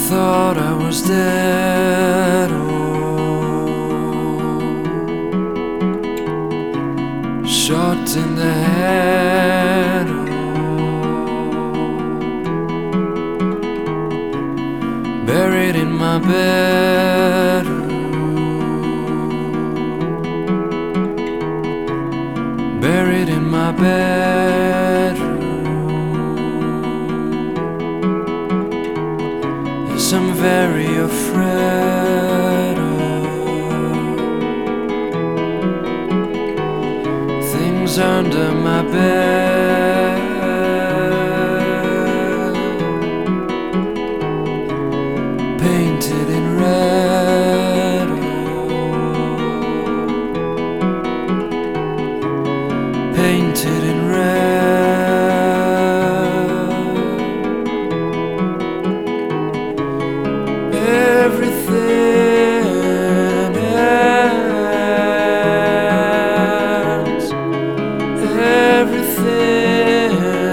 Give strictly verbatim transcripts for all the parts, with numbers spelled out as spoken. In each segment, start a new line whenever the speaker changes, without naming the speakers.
thought I was dead, oh, shot in the head, oh, buried in my bed, oh, buried in my bedroom. Yes, I'm very afraid of things under my bed, painted in red, oh, painted in red. Everything else, everything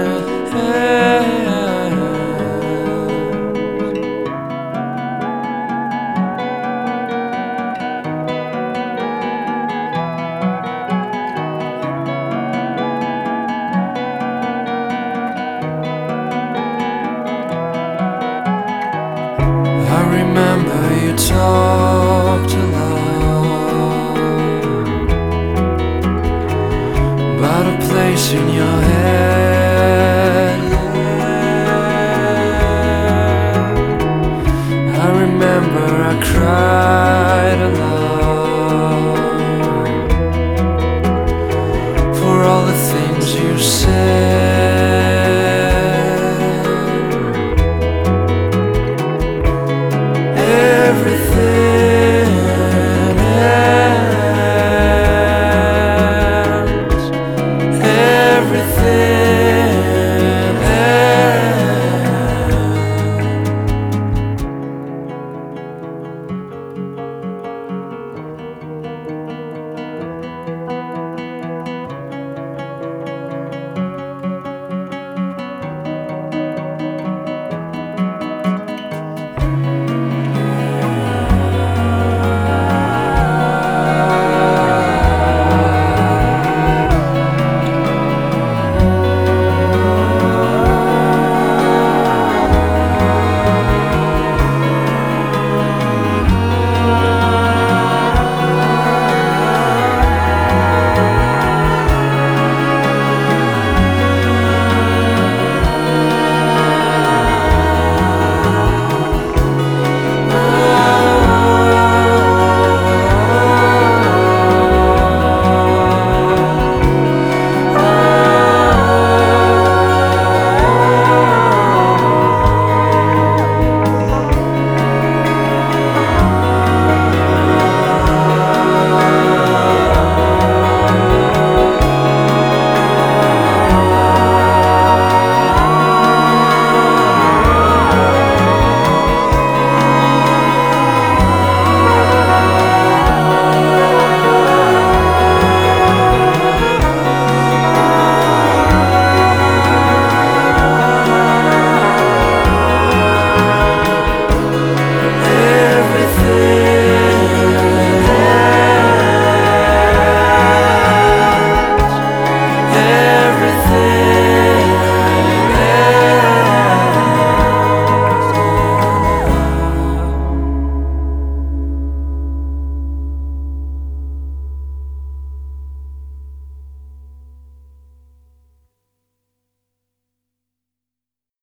I remember you talked a lot about a place in your head.